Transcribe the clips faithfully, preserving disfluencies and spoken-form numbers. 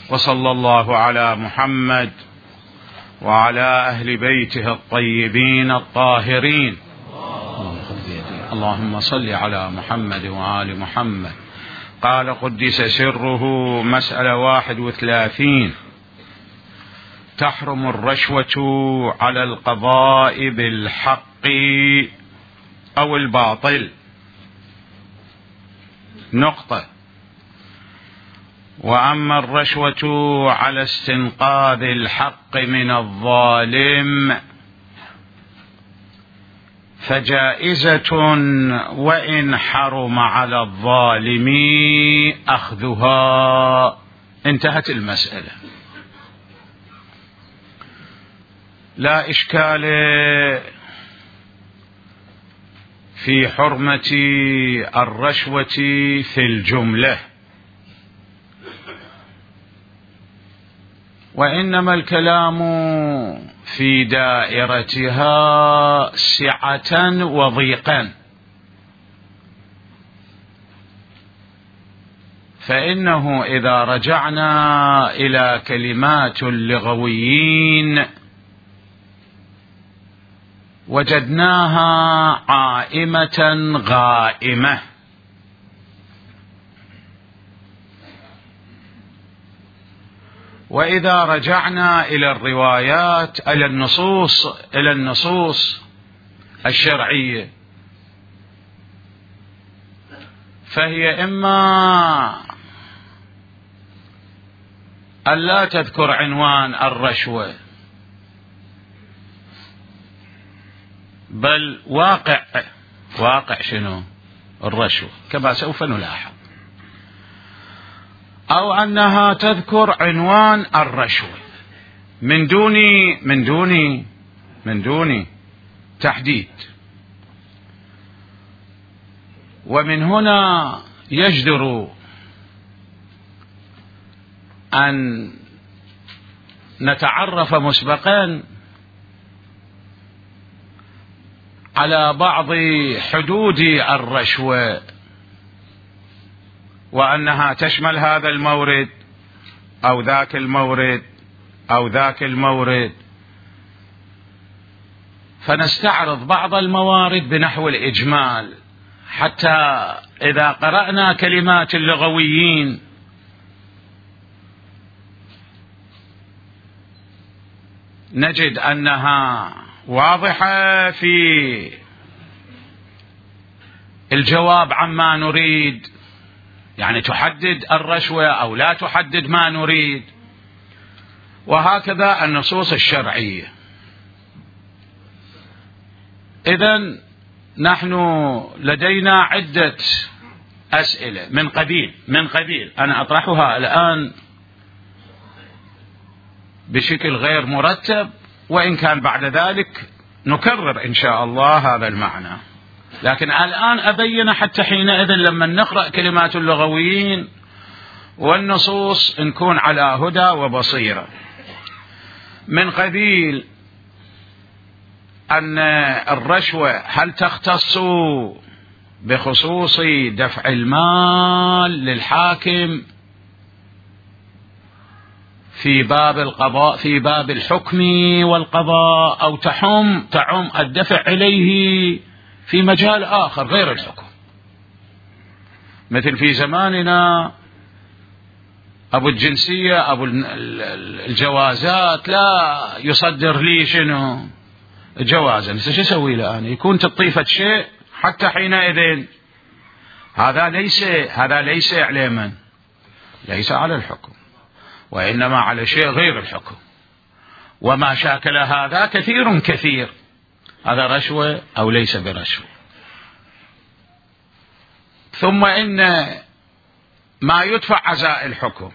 وصلى الله على محمد وعلى أهل بيته الطيبين الطاهرين. اللهم صل على محمد وآل محمد. قال قدس سره مسألة واحد وثلاثين: تحرم الرشوة على القضاء بالحق أو الباطل. نقطة. وأما الرشوة على استنقاذ الحق من الظالم فجائزة، وإن حرم على الظالم أخذها. انتهت المسألة، لا إشكال في حرمة الرشوة في الجملة، وإنما الكلام في دائرتها سعة وضيقا. فإنه إذا رجعنا إلى كلمات اللغويين وجدناها عائمة غائمة، وإذا رجعنا إلى الروايات إلى النصوص إلى النصوص الشرعية فهي إما ألا تذكر عنوان الرشوة، بل واقع واقع شنو الرشوة كما سوف نلاحظ، أو أنها تذكر عنوان الرشوة من دون من دون من دون تحديد. ومن هنا يجدر أن نتعرف مسبقا على بعض حدود الرشوة، وأنها تشمل هذا المورد أو ذاك المورد أو ذاك المورد، فنستعرض بعض الموارد بنحو الإجمال، حتى إذا قرأنا كلمات اللغويين نجد أنها واضحة في الجواب عما نريد، يعني تحدد الرشوة أو لا تحدد ما نريد، وهكذا النصوص الشرعية. إذن نحن لدينا عدة أسئلة من قبيل من قبيل أنا أطرحها الآن بشكل غير مرتب، وإن كان بعد ذلك نكرر إن شاء الله هذا المعنى، لكن الآن أبين حتى حينئذ لما نقرأ كلمات اللغويين والنصوص نكون على هدى وبصيرة. من قبيل أن الرشوة هل تختص بخصوص دفع المال للحاكم في باب القضاء في باب الحكم والقضاء، أو تحم تعم الدفع إليه في مجال آخر غير الحكم، مثل في زماننا أبو الجنسية أبو الجوازات لا يصدر لي شنو جوازا، شو أسوي له أنا؟ يكون تطيفة شيء حتى حينئذ هذا ليس هذا ليس على من؟ ليس على الحكم، وإنما على شيء غير الحكم، وما شاكل هذا كثير كثير، هذا رشوة أو ليس برشوة. ثم إن ما يدفع عزاء الحكم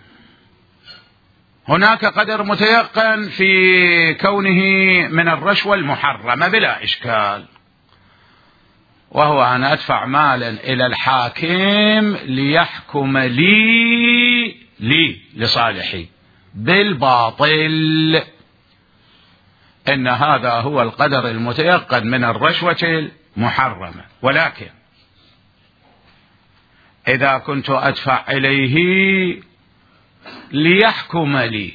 هناك قدر متيقن في كونه من الرشوة المحرمة بلا إشكال، وهو أن أدفع مالا إلى الحاكم ليحكم لي لي لصالحي بالباطل، إن هذا هو القدر المتيقن من الرشوة المحرمة. ولكن إذا كنت أدفع إليه ليحكم لي،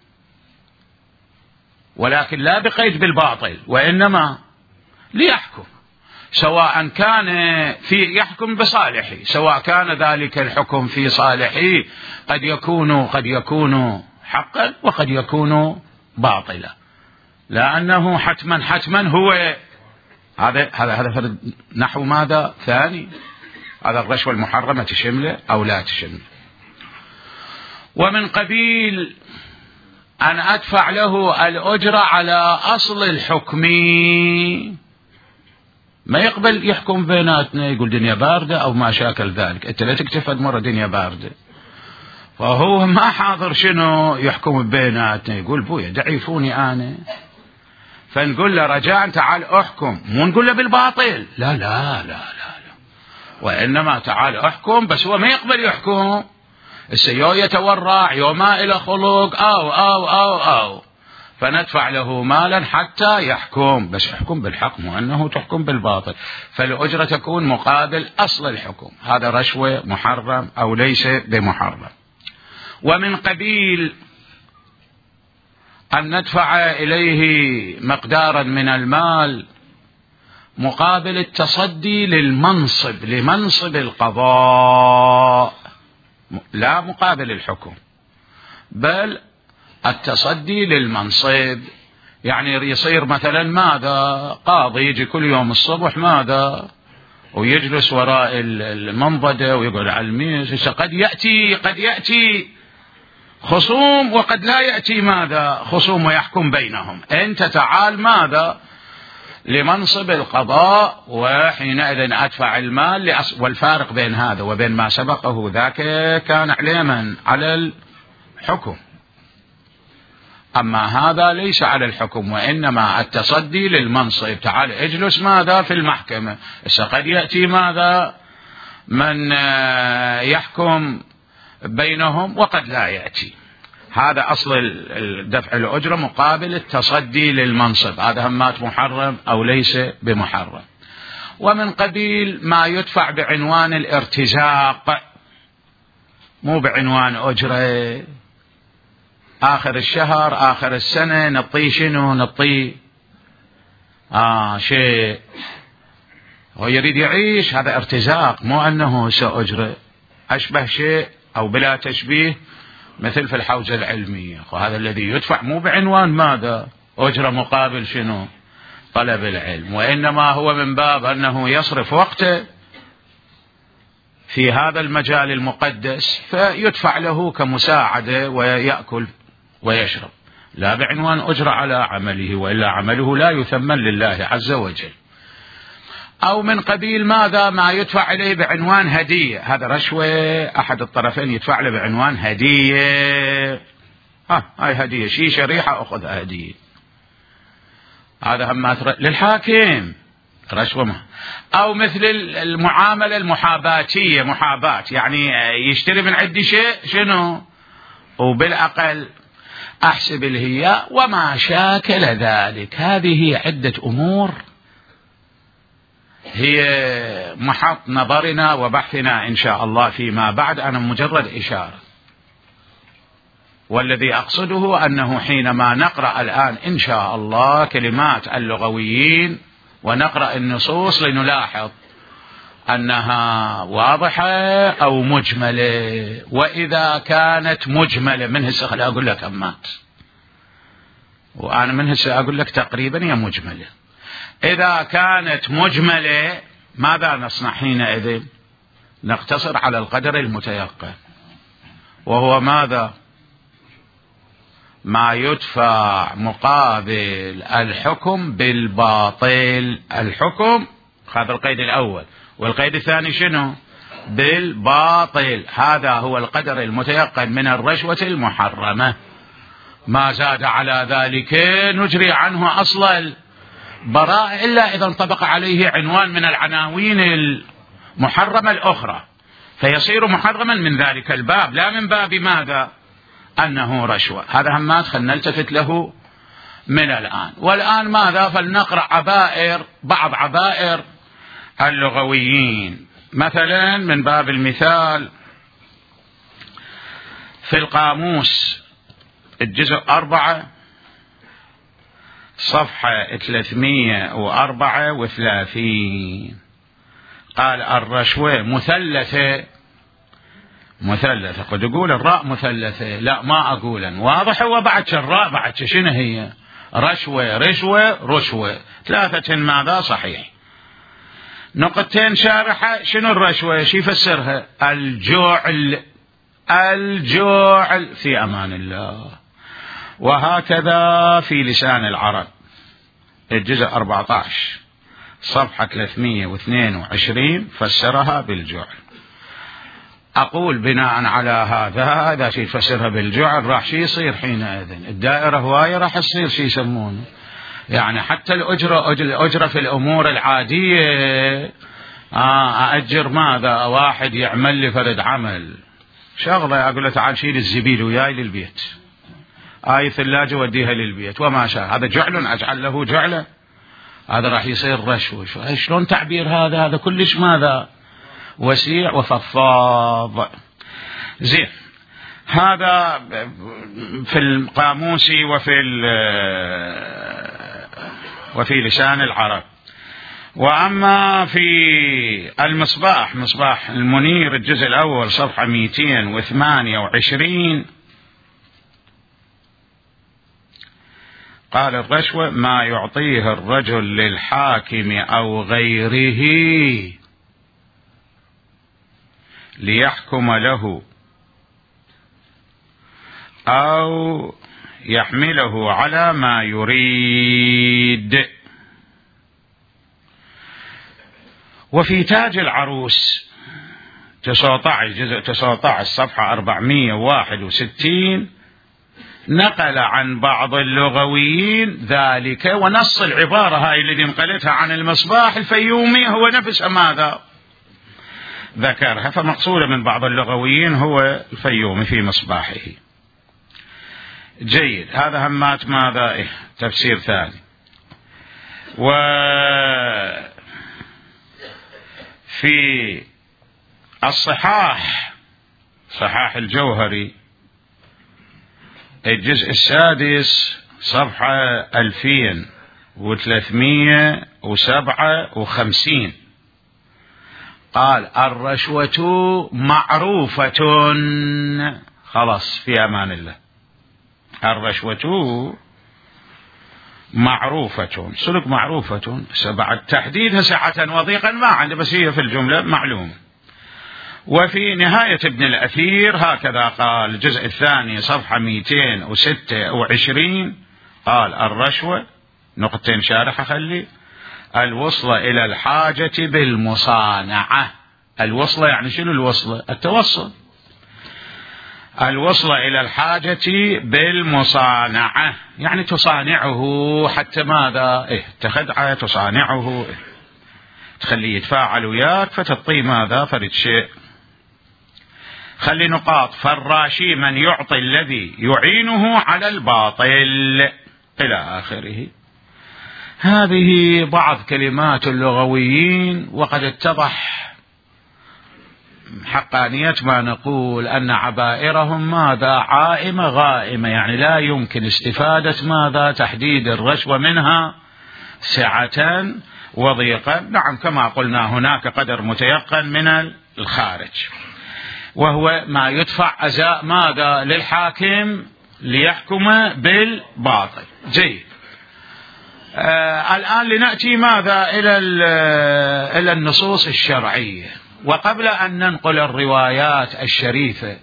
ولكن لا بقيد بالباطل، وإنما ليحكم، سواء كان في يحكم بصالحي، سواء كان ذلك الحكم في صالحي قد يكون قد يكون حقا وقد يكون باطلا، لأنه حتما حتما هو هذا هذا هذا نحو ماذا ثاني، هذا الرشوة المحرمة تشمله أو لا تشمله. ومن قبيل أن أدفع له الأجرة على أصل الحكم، ما يقبل يحكم بيناتنا يقول دنيا باردة أو ما شاكل ذلك، أنت لا تكتفد مرة دنيا باردة، فهو ما حاضر شنو يحكم بيناتنا، يقول بويا دعيفوني أنا، فنقول له رجاء تعال أحكم، مو نقول له بالباطل، لا لا لا لا, لا. وإنما تعال أحكم، بس هو ما يقبل يحكم، السيو يتورع يوما إلى خلق أو أو أو أو فندفع له مالا حتى يحكم، بس يحكم بالحق مو أنه تحكم بالباطل، فالأجرة تكون مقابل أصل الحكم، هذا رشوة محرم أو ليس بمحرم. ومن قبيل أن ندفع إليه مقدارا من المال مقابل التصدي للمنصب، لمنصب القضاء، لا مقابل الحكم، بل التصدي للمنصب، يعني يصير مثلا ماذا قاضي يجي كل يوم الصبح ماذا ويجلس وراء المنضدة ويقعد على الميز، قد يأتي قد يأتي خصوم وقد لا يأتي ماذا خصوم ويحكم بينهم، أنت تعال ماذا لمنصب القضاء، وحينئذ أدفع المال لأص... والفارق بين هذا وبين ما سبقه ذاك كان علما على الحكم، أما هذا ليس على الحكم وإنما التصدي للمنصب، تعال اجلس ماذا في المحكمة، قد يأتي ماذا من يحكم بينهم وقد لا يأتي، هذا أصل دفع الأجرة مقابل التصدي للمنصب، هذا همات محرم أو ليس بمحرم. ومن قبيل ما يدفع بعنوان الارتزاق، مو بعنوان أجرة، آخر الشهر آخر السنة نطي شنو نطي آه شيء هو يريد يعيش، هذا ارتزاق مو أنه سأجرة، أشبه شيء أو بلا تشبيه مثل في الحوزة العلمية، وهذا الذي يدفع مو بعنوان ماذا أجرة مقابل شنو طلب العلم، وإنما هو من باب أنه يصرف وقته في هذا المجال المقدس فيدفع له كمساعدة ويأكل ويشرب، لا بعنوان أجرة على عمله، وإلا عمله لا يثمن لله عز وجل. أو من قبيل ماذا ما يدفع إليه بعنوان هدية، هذا رشوة أحد الطرفين يدفع له بعنوان هدية، ها هاي هدية شيشة ريحة أخذ هدية، هذا هم للحاكم رشوة ما. أو مثل المعاملة المحاباتية، محاباة يعني يشتري من عندي شيء شنو وبالأقل أحسب الهياء وما شاكل ذلك، هذه عدة أمور هي محط نظرنا وبحثنا إن شاء الله فيما بعد، أنا مجرد إشارة، والذي أقصده أنه حينما نقرأ الآن إن شاء الله كلمات اللغويين ونقرأ النصوص لنلاحظ أنها واضحة أو مجملة، وإذا كانت مجملة من هسه خلي أقول لك أمات، وأنا من هسه أقول لك تقريبا هي مجملة، إذا كانت مجملة ماذا نصنع حينئذ؟ نقتصر على القدر المتيقن، وهو ماذا ما يدفع مقابل الحكم بالباطل، الحكم هذا القيد الأول، والقيد الثاني شنو بالباطل، هذا هو القدر المتيقن من الرشوة المحرمة، ما زاد على ذلك نجري عنه أصل البراءة إلا إذا انطبق عليه عنوان من العناوين المحرمة الأخرى، فيصير محرما من ذلك الباب، لا من باب ماذا أنه رشوة. هذا همات خلنا نلتفت له من الآن. والآن ماذا فلنقرأ عبائر بعض عبائر اللغويين، مثلا من باب المثال في القاموس الجزء أربعة صفحة ثلاثمية وأربعة وثلاثين قال الرشوة مثلثة. مثلثة قد يقول الراء مثلثة، لا ما أقولا واضح. هو بعد الراء بعد شنو هي؟ رشوة رشوة رشوة ثلاثة ماذا صحيح. نقطتين شارحة. شنو الرشوة؟ شي يفسرها؟ الجعل. الجعل في أمان الله. وهكذا في لسان العرب الجزء أربعة عشر صفحة ثلاثمية واثنين وعشرين فسرها بالجعل. أقول بناء على هذا هذا شيء يفسرها بالجعل راح شي يصير حينئذ الدائرة هواية راح تصير شي يسمونه يعني حتى الأجرة الأجرة في الأمور العادية آه أأجر ماذا واحد يعمل لي فرد عمل شغلة أقول له تعال شيل الزبيل وياي للبيت، آي ثلاجة وديها للبيت وما شاء، هذا جعل أجعل له جعلة؟ هذا راح يصير رشوة. شلون تعبير هذا؟ هذا كلش ماذا وسيع وفضفاض. زين هذا في القاموس وفي وفي لسان العرب. وأما في المصباح مصباح المنير الجزء الأول صفحة مئتين وثمانية وعشرين قال الرشوة ما يعطيه الرجل للحاكم أو غيره ليحكم له أو يحمله على ما يريد. وفي تاج العروس تسعة عشر جزء تسعة عشر صفحة أربعمئة وواحد وستين نقل عن بعض اللغويين ذلك، ونص العبارة هاي اللي نقلتها عن المصباح الفيومي هو نفس ماذا ذكرها، فمقصودة من بعض اللغويين هو الفيومي في مصباحه. جيد هذا همات ماذا إيه تفسير ثاني. وفي الصحاح صحاح الجوهري الجزء السادس صفحة ألفين وثلاثمئة وسبعة وخمسين قال الرشوة معروفة. خلاص في أمان الله. الرشوة معروفة سلك معروفة بعد تحديدها سعة وضيقا ما عنده بس هي في الجملة معلومة. وفي نهاية ابن الأثير هكذا قال الجزء الثاني صفحة مئتين وستة وعشرين قال الرشوة نقطتين شارحة خلي الوصلة إلى الحاجة بالمصانعة. الوصلة يعني شنو الوصلة؟ التوصل. الوصلة إلى الحاجة بالمصانعة يعني تصانعه حتى ماذا إيه تخدعه تصانعه إيه تخليه يتفاعل وياك فتطي ماذا فرد شيء. خلي نقاط. فالراشي من يعطي الذي يعينه على الباطل إلى آخره. هذه بعض كلمات اللغويين، وقد اتضح حقانية ما نقول أن عبائرهم ماذا عائمة غائمة يعني لا يمكن استفادة ماذا تحديد الرشوة منها سعة وضيقا. نعم كما قلنا هناك قدر متيقن من الخارج وهو ما يدفع أزاء ماذا للحاكم ليحكم بالباطل. جيد. آه الآن لنأتي ماذا إلى إلى النصوص الشرعية. وقبل أن ننقل الروايات الشريفة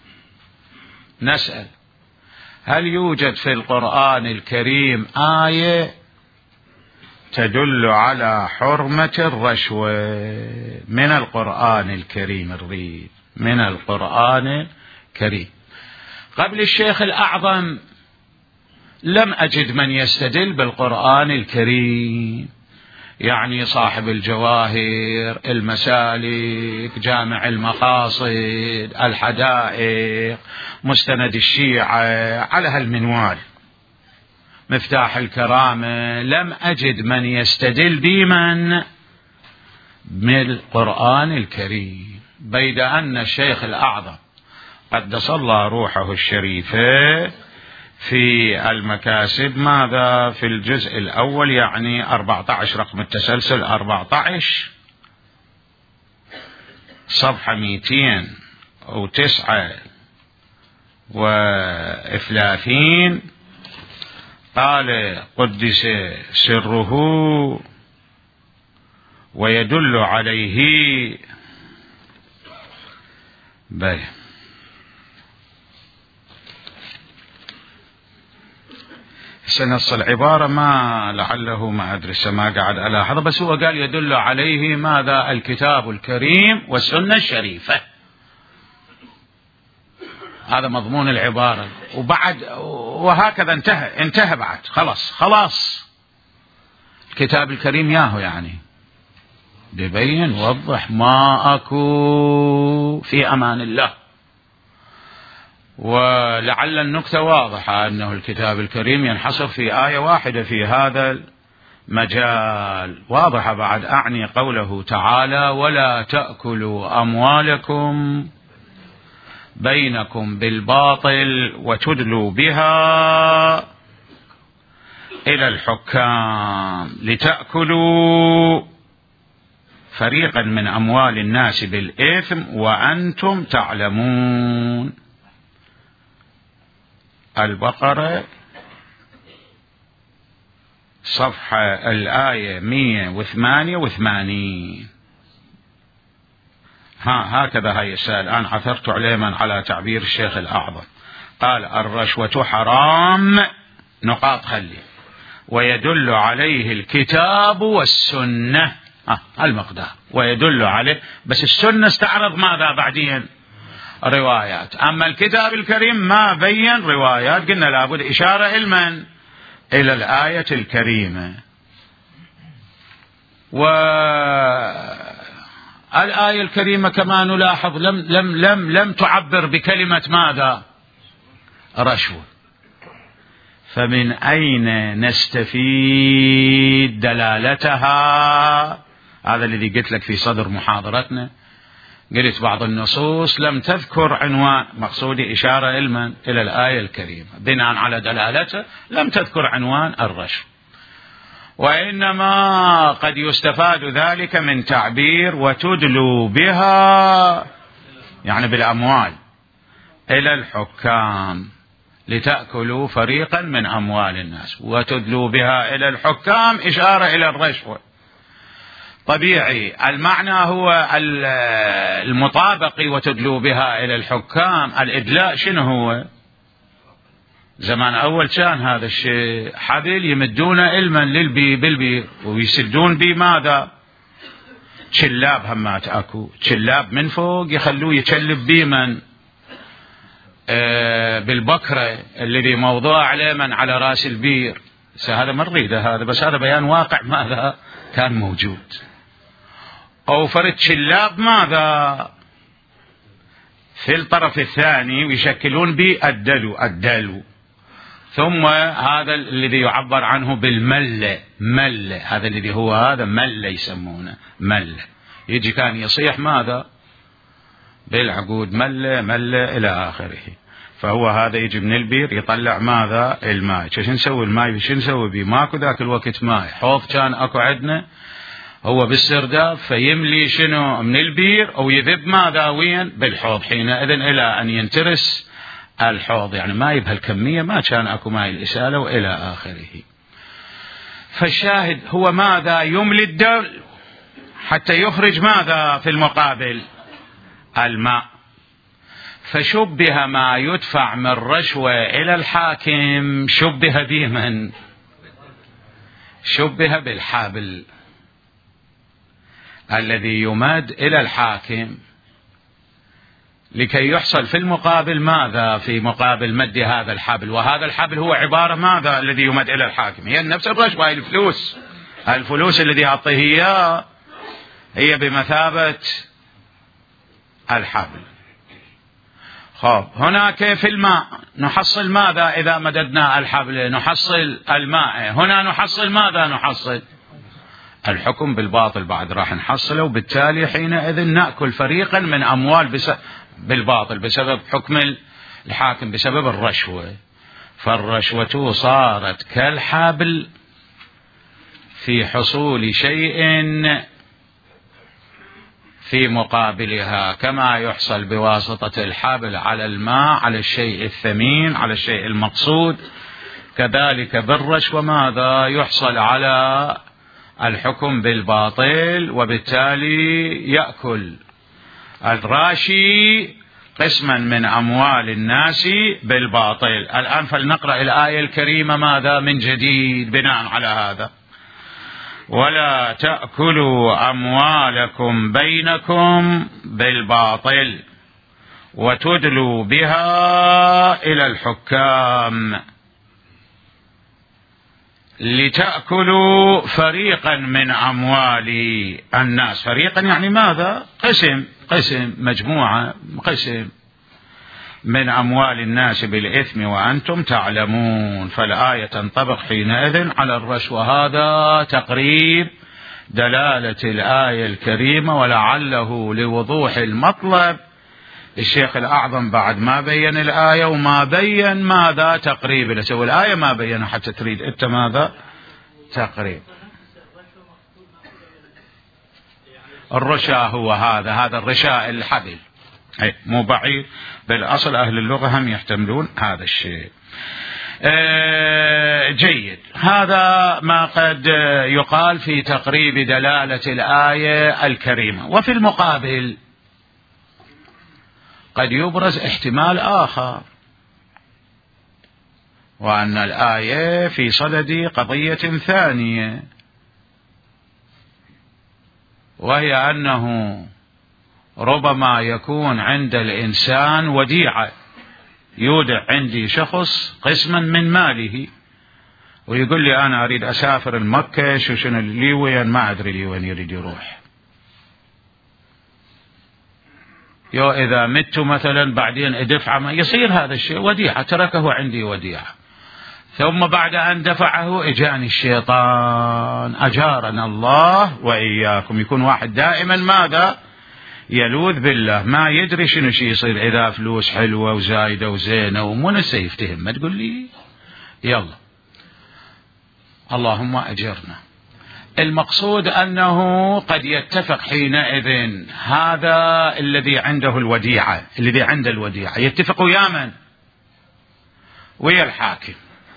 نسأل هل يوجد في القرآن الكريم آية تدل على حرمة الرشوة من القرآن الكريم؟ الريد من القرآن الكريم. قبل الشيخ الأعظم لم أجد من يستدل بالقرآن الكريم يعني صاحب الجواهر المسالك جامع المقاصد الحدائق مستند الشيعة على هالمنوال مفتاح الكرامة لم أجد من يستدل بمن من القرآن الكريم، بيد أن الشيخ الأعظم قدس الله روحه الشريفة في المكاسب ماذا في الجزء الأول، يعني أربعة عشر رقم التسلسل أربعة عشر صفحة مئتين وتسعة وثلاثين، قال قدس سره ويدل عليه بي سنص العبارة ما لعله ما أدري ما قاعد ألاحظ، بس هو قال يدل عليه ماذا؟ الكتاب الكريم والسنة الشريفة، هذا مضمون العبارة. وبعد وهكذا انتهى انتهى بعد خلاص خلاص الكتاب الكريم ياهو يعني ببين وضح ما أكو في أمان الله. ولعل النكتة واضحة أنه الكتاب الكريم ينحصر في آية واحدة في هذا المجال، واضحة بعد. أعني قوله تعالى ولا تأكلوا أموالكم بينكم بالباطل وتدلوا بها إلى الحكام لتأكلوا فريقا من أموال الناس بالإثم وأنتم تعلمون. البقرة صفحة الآية مئة وثمانية وثمانين. ها هكذا هي السؤال الآن عثرت عليما على تعبير الشيخ الأعظم، قال الرشوة حرام نقاط خلي ويدل عليه الكتاب والسنة، ها المقدار ويدل عليه، بس السنة استعرض ماذا بعدين؟ روايات. أما الكتاب الكريم ما بين روايات، قلنا لابد إشارة إلمن إلى الآية الكريمة. والآية الكريمة كما نلاحظ لم لم لم لم تعبر بكلمة ماذا؟ رشوة. فمن أين نستفيد دلالتها؟ هذا الذي قلت لك في صدر محاضرتنا، قلت بعض النصوص لم تذكر عنوان، مقصودي إشارة إلمن إلى الآية الكريمة، بناء على دلالته لم تذكر عنوان الرشوة، وإنما قد يستفاد ذلك من تعبير وتدلوا بها يعني بالأموال إلى الحكام لتأكلوا فريقا من أموال الناس، وتدلوا بها إلى الحكام إشارة إلى الرشوة. طبيعي المعنى هو المطابق، وتدلوا بها إلى الحكام الإدلاء شنو هو؟ زمان أول كان هذا الشيء حبل يمدون علما للبي بالبير ويسدون بي ماذا؟ شلاب همات أكو شلاب من فوق يخلوه يشلب بي من آه بالبكرة الذي موضوع عليه من على رأس البير. هذا مريدة هذا، بس هذا بيان واقع ماذا كان موجود. أو فرد شلاب ماذا في الطرف الثاني ويشكلون به الدلو الدلو، ثم هذا الذي يعبر عنه بالملة ملة، هذا الذي هو هذا ملة يسمونه ملة، يجي كان يصيح ماذا بالعقود ملة ملة إلى آخره. فهو هذا يجي من البير يطلع ماذا الماء. شو نسوي الماء؟ شو نسوي به؟ ماكو ذاك الوقت ماء، حوض كان اكو عندنا هو بالسرداب، فيملي شنو من البير او يذب ماذا وين بالحوض، حينئذ الى ان ينترس الحوض، يعني ماء بهالكمية ما كان اكو ماء الإسالة والى آخره. فالشاهد هو ماذا يملي الدلو حتى يخرج ماذا في المقابل الماء. فشبه ما يدفع من رشوة إلى الحاكم شبه بمن؟ شبه بالحبل الذي يمد إلى الحاكم لكي يحصل في المقابل ماذا؟ في مقابل مد هذا الحبل، وهذا الحبل هو عبارة ماذا الذي يمد إلى الحاكم؟ هي نفس الرشوة، هي الفلوس، الفلوس الذي أعطيه إياه هي بمثابة الحبل. خب هنا كيف الماء نحصل ماذا إذا مددنا الحبل؟ نحصل الماء. هنا نحصل ماذا؟ نحصل الحكم بالباطل بعد راح نحصله، وبالتالي حينئذ نأكل فريقا من أموال بس بالباطل بسبب حكم الحاكم بسبب الرشوة، فالرشوة صارت كالحبل في حصول شيء في مقابلها، كما يحصل بواسطة الحبل على الماء على الشيء الثمين على الشيء المقصود، كذلك بالرشوة ماذا يحصل على الحكم بالباطل، وبالتالي يأكل الراشي قسما من أموال الناس بالباطل. الآن فلنقرأ الآية الكريمة ماذا من جديد بناء على هذا: ولا تأكلوا أموالكم بينكم بالباطل وتدلوا بها إلى الحكام لتأكلوا فريقا من أموال الناس. فريقا يعني ماذا؟ قسم قسم مجموعة قسم من أموال الناس بالإثم وأنتم تعلمون. فالآية تنطبق حينئذ على الرشوة. هذا تقريب دلالة الآية الكريمة، ولعله لوضوح المطلب الشيخ الأعظم بعد ما بين الآية وما بين ماذا تقريب لسوي الآية ما بين حتى تريد أنت ماذا تقريب. الرشاء هو هذا هذا الرشاء الحبل، مو بعيد، بالأصل أهل اللغة هم يحتملون هذا الشيء. آه جيد، هذا ما قد يقال في تقريب دلالة الآية الكريمة. وفي المقابل قد يبرز احتمال آخر، وأن الآية في صدد قضية ثانية، وهي أنه ربما يكون عند الإنسان وديعة، يودع عندي شخص قسما من ماله ويقول لي أنا أريد أسافر المكة، شو شنو لي وين، ما أدري لي وين يريد يروح. يو إذا مت مثلا بعدين أدفع، ما يصير هذا الشيء وديعة، تركه عندي وديعة، ثم بعد أن دفعه إجاني الشيطان، أجارنا الله وإياكم. يكون واحد دائما ماذا يلوذ بالله، ما يدري شنو شي يصير إذا فلوس حلوة وزايدة وزينة ومنسى يفتهم، ما تقول لي يلا اللهم أجرنا. المقصود أنه قد يتفق حينئذ هذا الذي عنده الوديعة، الذي عنده الوديعة يتفق ويا من؟ ويا الحاكم،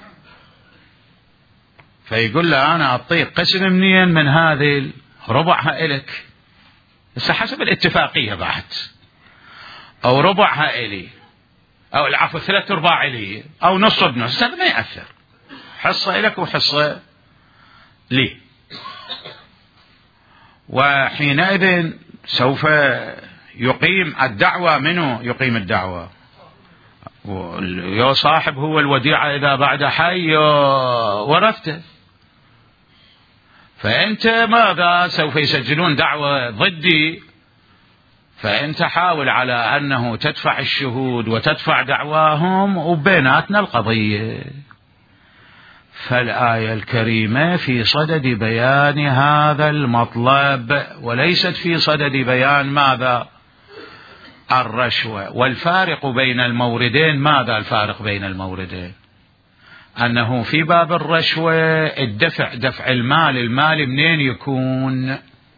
فيقول له أنا أعطيك قسم منين من هذه، ربعها إلك، بس حسب الاتفاقية بعد، أو ربعها إلي، أو العفو ثلاث أرباع إلي، أو نص بنص، هذا ما يأثر، حصة إلك وحصة لي. وحينئذ سوف يقيم الدعوة، منه يقيم الدعوة؟ يا صاحب هو الوديعة إذا بعد حي ورثته، فأنت ماذا سوف يسجلون دعوة ضدي، فأنت حاول على أنه تدفع الشهود وتدفع دعواهم وبيناتنا القضية. فالآية الكريمة في صدد بيان هذا المطلب، وليست في صدد بيان ماذا الرشوة. والفارق بين الموردين، ماذا الفارق بين الموردين؟ أنه في باب الرشوة الدفع دفع المال، المال منين يكون؟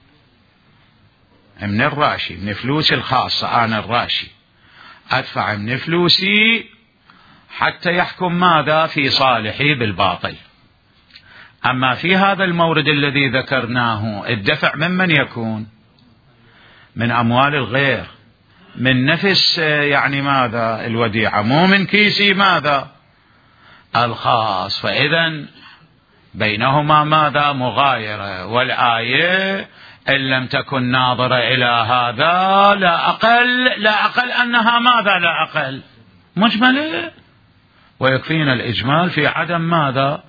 من الراشي، من فلوسي الخاصة، أنا الراشي أدفع من فلوسي حتى يحكم ماذا في صالحي بالباطل. أما في هذا المورد الذي ذكرناه الدفع ممن يكون؟ من أموال الغير، من نفس يعني ماذا الوديعة، مو من كيسي ماذا الخاص. فإذا بينهما ماذا مغايرة. والآية إن لم تكن ناظرة إلى هذا لا أقل لا أقل أنها ماذا لا أقل مجملة، ويكفينا الإجمال في عدم ماذا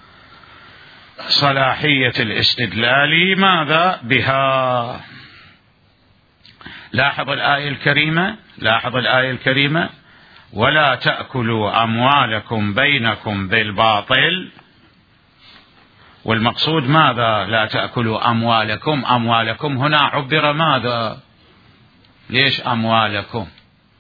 صلاحية الاستدلال ماذا بها. لاحظ الآية الكريمة، لاحظ الآية الكريمة ولا تأكلوا أموالكم بينكم بالباطل. والمقصود ماذا؟ لا تأكلوا أموالكم. أموالكم هنا عبر ماذا؟ ليش أموالكم؟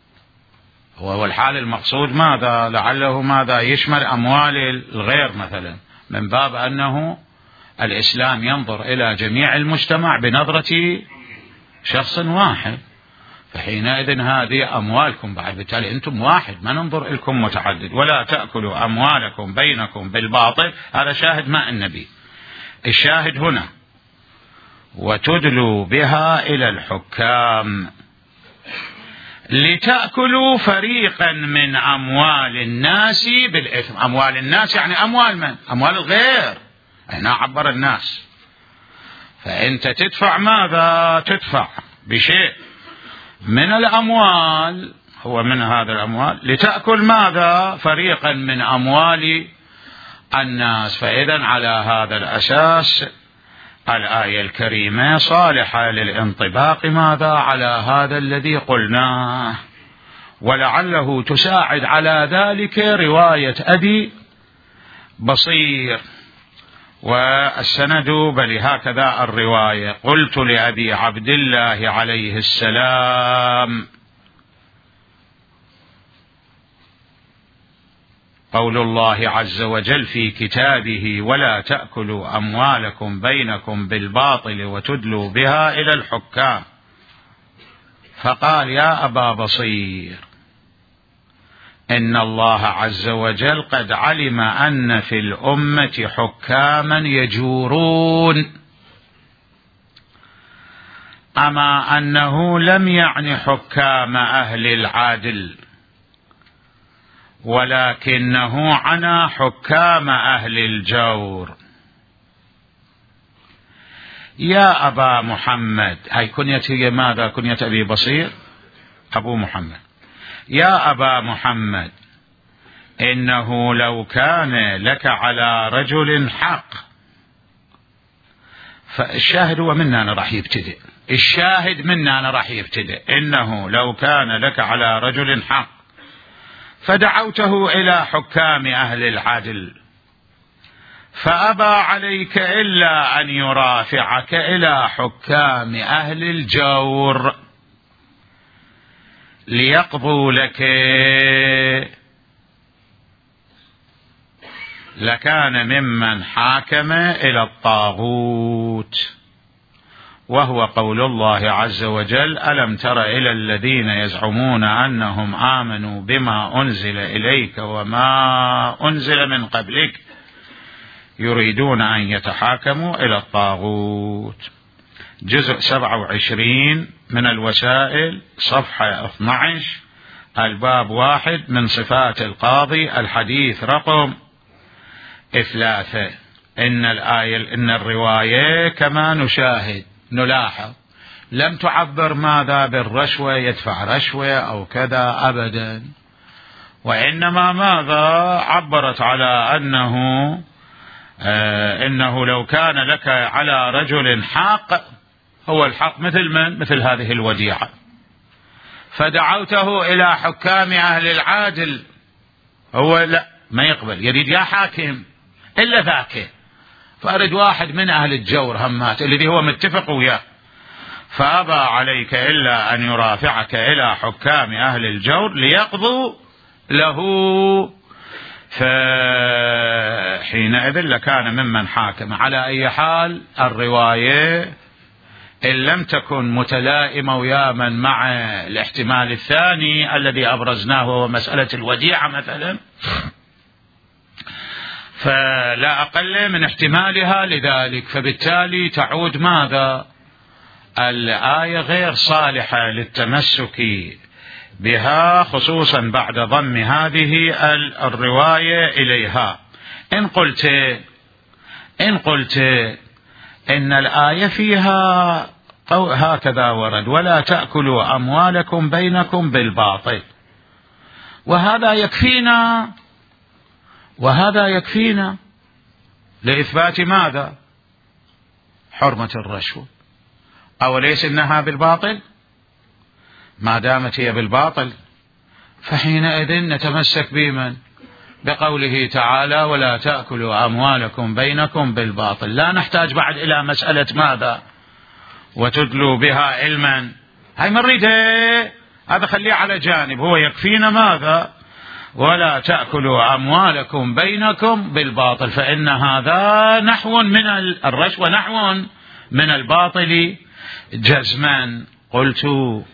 هو الحال المقصود ماذا؟ لعله ماذا يشمل أموال الغير مثلا، من باب أنه الإسلام ينظر إلى جميع المجتمع بنظرة شخص واحد، فحينئذ هذه أموالكم بعد، بالتالي أنتم واحد، ما ننظر لكم متعدد. ولا تأكلوا أموالكم بينكم بالباطل، هذا شاهد مع النبي. الشاهد هنا وتدلوا بها إلى الحكام لتأكلوا فريقا من أموال الناس بالإثم. أموال الناس يعني أموال من؟ أموال الغير، هنا عبر الناس. فأنت تدفع ماذا؟ تدفع بشيء من الأموال، هو من هذا الأموال لتأكل ماذا؟ فريقا من أموال الناس. فإذا على هذا الأساس الآية الكريمة صالحة للانطباق ماذا؟ على هذا الذي قلناه، ولعله تساعد على ذلك رواية أبي بصير. والسند بل هكذا الرواية: قلت لأبي عبد الله عليه السلام، قول الله عز وجل في كتابه: ولا تأكلوا أموالكم بينكم بالباطل وتدلوا بها إلى الحكام. فقال: يا أبا بصير، إن الله عز وجل قد علم أن في الأمة حكاما يجورون، أما أنه لم يعني حكام أهل العدل، ولكنه عنى حكام أهل الجور. يا أبا محمد، هاي كنية ماذا؟ كنية أبي بصير أبو محمد. يا أبا محمد، إنه لو كان لك على رجل حق، فالشاهد هو منا أنا راح يبتدئ، الشاهد منا أنا راح يبتدئ. إنه لو كان لك على رجل حق فدعوته إلى حكام أهل العدل فأبى عليك إلا أن يرافعك إلى حكام أهل الجور ليقضوا لك، لكان ممن حاكم إلى الطاغوت. وهو قول الله عز وجل: ألم تر إلى الذين يزعمون أنهم آمنوا بما أنزل إليك وما أنزل من قبلك يريدون أن يتحاكموا إلى الطاغوت. جزء سبعة وعشرين من الوسائل، صفحة اثني عشر، الباب واحد من صفات القاضي، الحديث رقم ثلاثة. إن الآية إن الرواية كما نشاهد نلاحظ لم تعبر ماذا؟ بالرشوة، يدفع رشوة أو كذا، أبدا، وإنما ماذا؟ عبرت على أنه آه إنه لو كان لك على رجل حق، هو الحق مثل من؟ مثل هذه الوديعة، فدعوته إلى حكام أهل العادل، هو لا ما يقبل، يريد يا حاكم إلا ذاك، فأرد واحد من أهل الجور همات الذي هو متفق وياه، فأبى عليك إلا أن يرافعك إلى حكام أهل الجور ليقضوا له، فحينئذ لكان ممن حاكم. على أي حال الرواية إن لم تكن متلائمة وياما مع الاحتمال الثاني الذي أبرزناه وهو مسألة الوديعة مثلا، فلا أقل من احتمالها لذلك، فبالتالي تعود ماذا؟ الآية غير صالحة للتمسك بها، خصوصا بعد ضم هذه الرواية إليها. إن قلت إن قلت إن الآية فيها هكذا ورد: ولا تأكلوا أموالكم بينكم بالباطل، وهذا يكفينا وهذا يكفينا لإثبات ماذا؟ حرمة الرشوة. أوليس إنها بالباطل؟ ما دامت هي بالباطل فحينئذ نتمسك بمن؟ بقوله تعالى: ولا تأكلوا أموالكم بينكم بالباطل. لا نحتاج بعد إلى مسألة ماذا؟ وتدلوا بها علما، هاي مريدة هذا خليه على جانب، هو يكفينا ماذا؟ ولا تأكلوا أموالكم بينكم بالباطل، فإن هذا نحو من الرشوة، نحو من الباطل جزما. قلت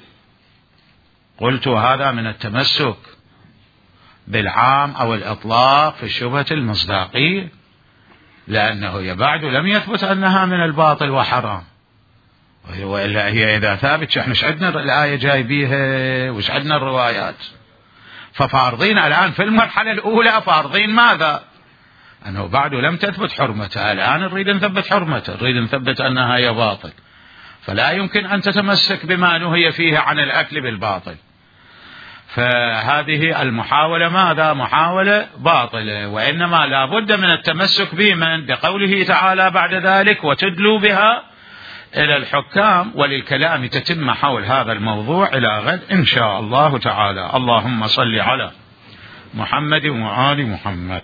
قلت هذا من التمسك بالعام أو الإطلاق في شبهة المصداقية، لأنه بعد لم يثبت أنها من الباطل وحرام، وإلا هي إذا ثابت احنا ايش عندنا الآية جايبيها وش عندنا الروايات؟ ففارضين الآن في المرحلة الأولى فارضين ماذا؟ أنه بعد لم تثبت حرمتها، الآن نريد نثبت حرمتها، نريد نثبت أنها هي باطل، فلا يمكن أن تتمسك بما نهي فيه عن الأكل بالباطل. فهذه المحاولة ماذا؟ محاولة باطلة، وإنما لا بد من التمسك بمن؟ بقوله تعالى بعد ذلك وتدلوا بها إلى الحكام. وللكلام تتم حول هذا الموضوع إلى غد إن شاء الله تعالى. اللهم صل على محمد وآل محمد.